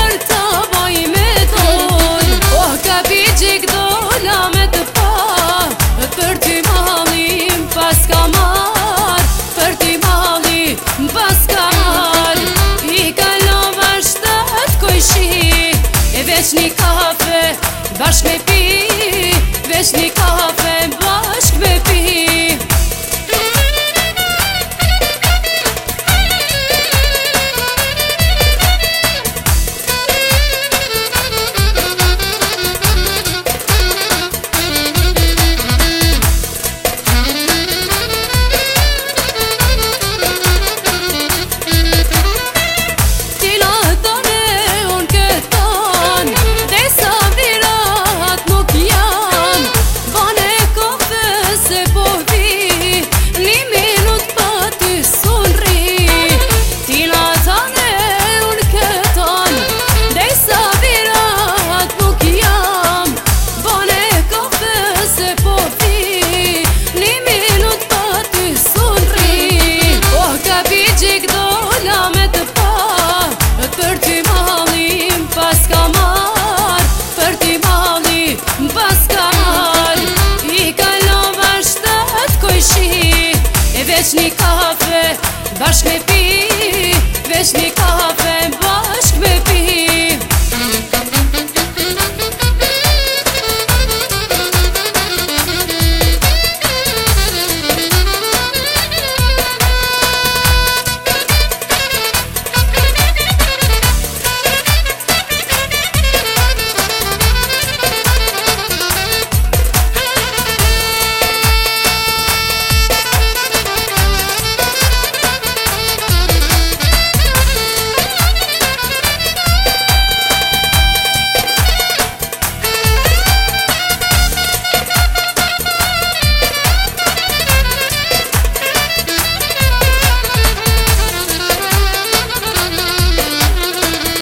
për ta boj me ton. Oh, ka bigjik dola me të pa, për ty malim pas ka mar, për ty malim pas ka mar. I kalova 7 kojshi, e veç një kafe bashk me pi, veç një kafe bashk me pi. Veç një kafe bashk me